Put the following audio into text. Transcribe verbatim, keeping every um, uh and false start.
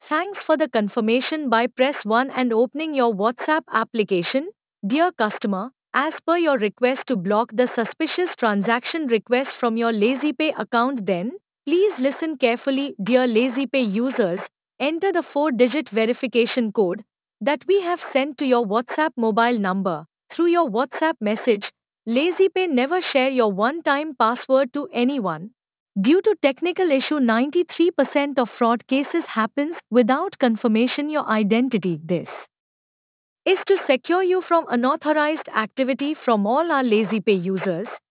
Thanks for the confirmation by press one and opening your WhatsApp application. Dear customer, as per your request to block the suspicious transaction request from your LazyPay account, then please listen carefully. Dear LazyPay users, enter the four digit verification code that we have sent to your WhatsApp mobile number through your WhatsApp message. LazyPay never share your one time password to anyone. Due to technical issue, ninety-three percent of fraud cases happens without confirmation your identity. This is to secure you from unauthorized activity from all our LazyPay users.